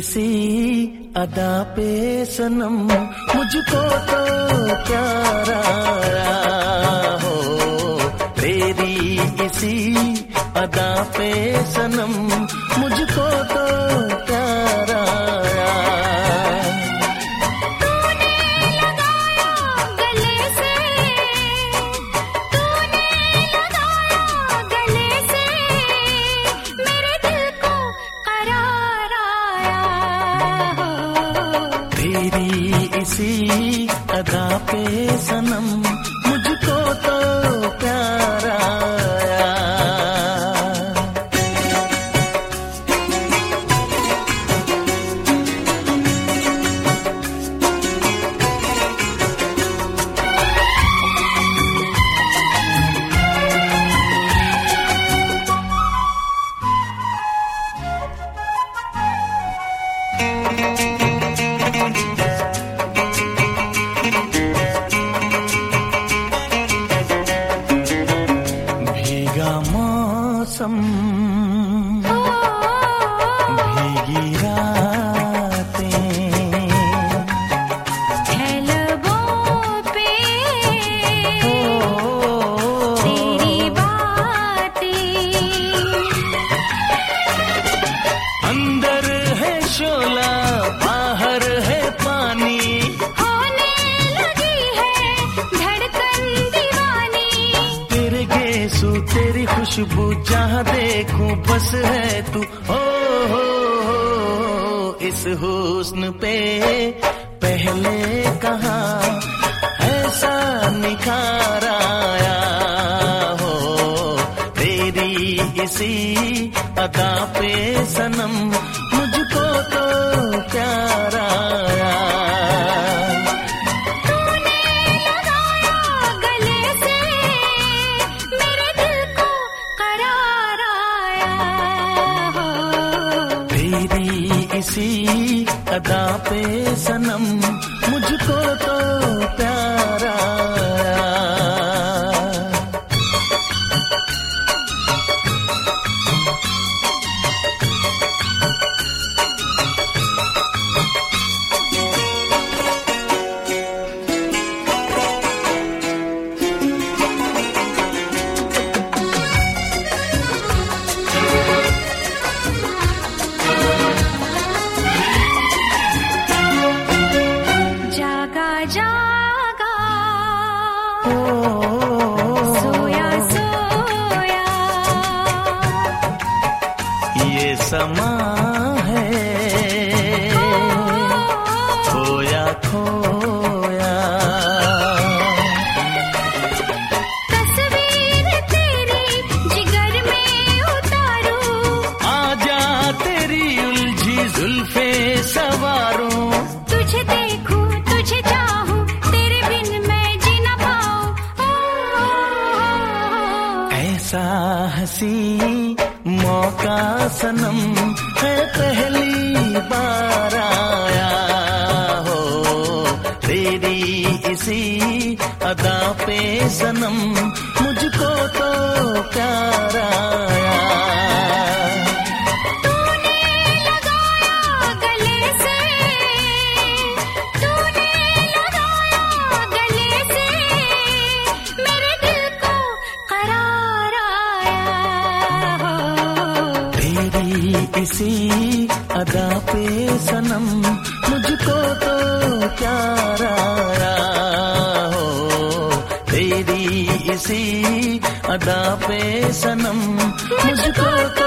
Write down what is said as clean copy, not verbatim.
इसी अदा पे सनम मुझको तो प्यार आया हो, तेरी इसी अदा पे सनम मुझको तो प्यार आया। तेरी इसी अदा पे सनम मुझको तो प्यार आया। मौसम भीगी रातें है लबों पे तेरी बातें, अंदर है शोला बाहर है पानी, होने लगी है धड़कन दीवानी। तेरे गेसू तेरी खुशबू जहाँ देखूं बस है तू, हो इस हुस्न पे पहले कहाँ ऐसा निखार आया हो, तेरी इसी अदा पे सनम मुझको तो प्यार आया। तेरी इसी अदा पे सनम मुझको तो प्यार आया। जागा सोया सोया ये समा है खोया खोया, तस्वीर तेरी जिगर में उतारूं, आजा तेरी उलझी जुल्फे सवारूं, तुझे देखूं तुझे चाहूं तेरे बिन मैं जी ना पाऊं। ऐसा हंसी मौका सनम है पहली बार आया हो, तेरी इसी अदा पे सनम मुझको तो प्यार आया। इसी अदा पे सनम मुझको तो प्यार आया हो, तेरी इसी अदा पे सनम मुझको